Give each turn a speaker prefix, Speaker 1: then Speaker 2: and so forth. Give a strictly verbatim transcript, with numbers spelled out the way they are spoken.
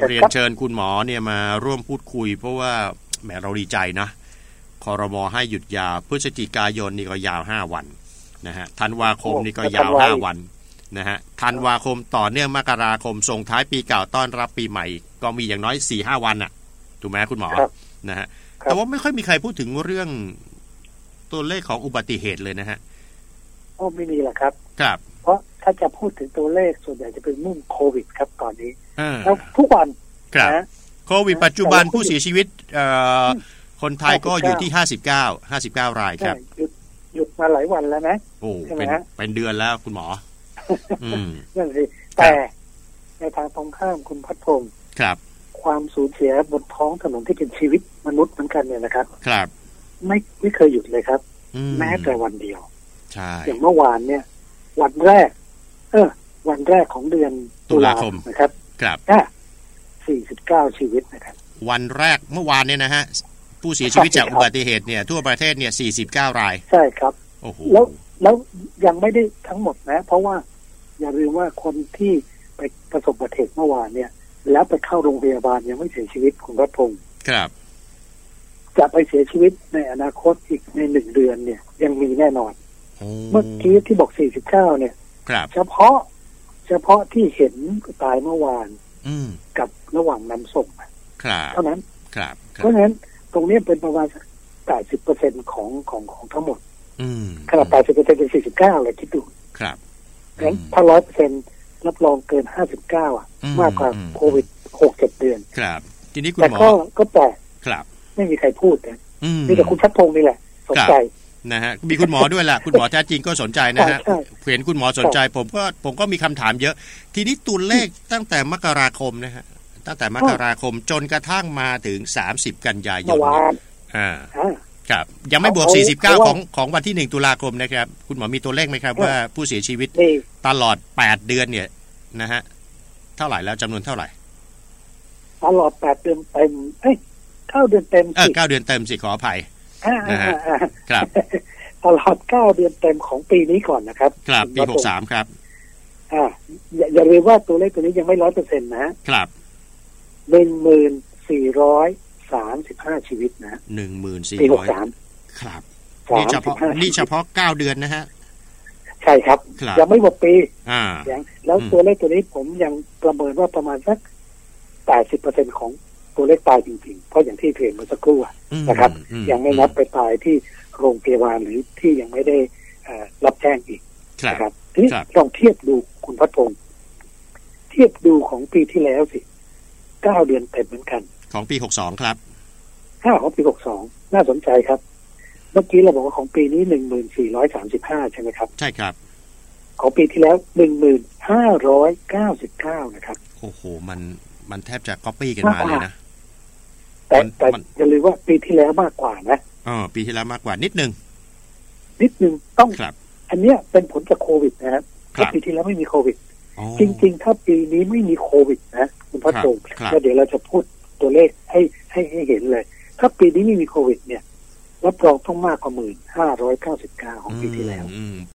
Speaker 1: เรียนเชิญคุณหมอเนี่ยมาร่วมพูดคุยเพราะว่าแหมเราดีใจนะครม.ให้หยุดยาวพฤศจิกายนนี่ก็ยาวห้าวันนะฮะธันวาคมนี่ก็ยาวห้าวันนะฮะธันวาคมต่อเนื่องมกราคมส่งท้ายปีเก่าต้อนรับปีใหม่ก็มีอย่างน้อย สี่ห้า วันน่ะถูกไหมคุณหมอนะฮะแต่ว่าไม่ค่อยมีใครพูดถึงเรื่องตัวเลขของอุบัติเหตุเลยนะฮะ
Speaker 2: โอ้ไม่มีหรอกครับ
Speaker 1: ครับ
Speaker 2: เพราะถ้าจะพูดถึงตัวเลขส่วนใหญ่จะเป็นมุ่งโควิดครับตอนนี้แล้วทุกวัน
Speaker 1: นะโควิดปัจจุบันผู้เสียชีวิตคนไทยก็อยู่ที่ห้าสิบเก้า ห้าสิบเก้ารายครับ
Speaker 2: หยุดหยุดมาหลายวันแล้วนะ
Speaker 1: โอ้เป็นเป็นเดือนแล้วคุณหมอ
Speaker 2: นั่นสิแต่ในทางตรงข้ามคุณพัฒพงศ์
Speaker 1: ครับ
Speaker 2: ความสูญเสียบนท้องถนนที่เป็นชีวิตมนุษย์เหมือนกันเนี่ยนะครับ
Speaker 1: ครับ
Speaker 2: ไม่ไม่เคยหยุดเลยครับแม้แต่วันเดียว
Speaker 1: ใช่
Speaker 2: อย่างเมื่อวานเนี่ยวันแรกเออวันแรกของเดือน
Speaker 1: ตุลาคม
Speaker 2: นะครับ
Speaker 1: ครับ
Speaker 2: อ่ะสี่สิบเก้าชีวิตนะครับ
Speaker 1: วันแรกเมื่อวานเนี่ยนะฮะผู้เสียชีวิตจากอุบัติเหตุเนี่ยทั่วประเทศเนี่ยสี่สิบเก้าราย
Speaker 2: ใช่ครับ
Speaker 1: โอ้โห
Speaker 2: แล้วแล้วยังไม่ได้ทั้งหมดนะเพราะว่าอย่าลืมว่าคนที่ไปประสบอุบัติเหตุเมื่อวานเนี่ยแล้วไปเข้าโรงพยาบาลยังไม่เสียชีวิตคุณรัฐพงศ์
Speaker 1: ครับ
Speaker 2: จะไปเสียชีวิตในอนาคตอีกในหนึ่งเดือนเนี่ยยังมีแน่นอนเมื่อกี้ที่บอกสี่สิบเก้าเนี่ยเฉพาะเฉพาะที่เห็นตายเมื่อวานกับระหว่างนำส่งเท่านั้นเพราะฉะนั้นตรงนี้เป็นประมาณแปดสิบเปอร์เซ็นต์ของของของทั้งหมดขนาดแปดสิบเปอร์เซ็นต์เป็นสี่สิบเก้าเลยคิดดู
Speaker 1: ครับ
Speaker 2: งั้นถ้าร้อยเปอร์เซ็นต์รับรองเกินห้าสิบเก้าอ่ะมากกว่าโควิดหกเจ็ดเดือน
Speaker 1: ครับทีนี้คุณหมอ
Speaker 2: แต่ก็ก็แต่
Speaker 1: ครับ
Speaker 2: ไม่มีใครพูดนะมีแต่คุณชัดพงศ์นี่แหละสนใจ
Speaker 1: นะฮะมีคุณหมอด้วยแหละคุณหมอแท้จริงก็สนใจนะฮะเห็นคุณหมอสนใจผมก็ผมก็มีคำถามเยอะทีนี้ตัวเลขตั้งแต่มกราคมนะฮะตั้งแต่มกราคมจนกระทั่งมาถึงสามสิบกันยายนอ่าครับยังไม่บวกสี่สิบเก้าของของวันที่หนึ่งตุลาคมนะครับคุณหมอมีตัวเลขไหมครับว่าผู้เสียชีวิตตลอดแปดเดือนเนี่ยนะฮะเท่าไหร่แล้วจำนวนเท่าไหร่
Speaker 2: ตลอดแปดเดือนเต็มเอ้ยเก้าเดือนเต็ม
Speaker 1: เออเก้าเดือนเต็มสิขออภัยนะฮะครับ
Speaker 2: ตลอดเก้าเดือนเต็มของปีนี้ก่อนนะครับ
Speaker 1: ครับปีหกสิบสามครับ
Speaker 2: อ่าอย่าอย่าลืมว่าตัวเลขตัวนี้ยังไม่ ร้อยเปอร์เซ็นต์ นะครับ หนึ่งหมื่นสี่ร้อยสามสิบห้า ชีวิตนะ
Speaker 1: หนึ่งหมื่นสี่ร้อย
Speaker 2: ปีหกสิบสาม
Speaker 1: ครับนี่เฉพาะนี่เฉพาะเก้าเดือนนะฮะ
Speaker 2: ใช่ครับยังไม่หมดปี
Speaker 1: อ่า
Speaker 2: แล้วตัวเลขตัวนี้ผมยังประเมินว่าประมาณสัก แปดสิบเปอร์เซ็นต์ ของตัวเลขตายจริงๆเพราะอย่างที่เรียนเมื่อสักครู่นะครับยังไม่นับไปตายที่โรงพยาบาลหรือที่ยังไม่ได้รับแจ้งอีกนะครับทีนี้ลองเทียบดูคุณพัฒพงศ์เทียบดูของปีที่แล้วสิเก้าเดือนเต็มเหมือนกัน
Speaker 1: ของปีหกสิบสองครับ
Speaker 2: ห้าของปีหกสิบสองน่าสนใจครับเมื่อกี้เราบอกว่าของปีนี้ หนึ่งหมื่นสี่ร้อยสามสิบห้า ใช่ไหมครับ
Speaker 1: ใช่ครับ
Speaker 2: ของปีที่แล้ว หนึ่งหมื่นห้าร้อยเก้าสิบเก้า นะครับ
Speaker 1: โอ้โหมันมันแทบจะก๊อปปี้กันมาเลยนะ
Speaker 2: แต่แต่อย่าลืมว่าปีที่แล้วมากกว่านะ
Speaker 1: อ๋อปีที่แล้วมากกว่านิดนึง
Speaker 2: นิดนึงต้องอันเนี้ยเป็นผลจากโควิดนะครับปีที่แล้วไม่มีโควิดจริงๆถ้าปีนี้ไม่มีโควิดนะคุณพัฒพงศ์แล้วเดี๋ยวเราจะพูดตัวเลขให้ให้ให้เห็นเลยถ้าปีนี้ไม่มีโควิดเนี่ยรับรองต้องมากกว่าหมื่นห้าร้อยเก้าสิบเก้าของปีที่แล้ว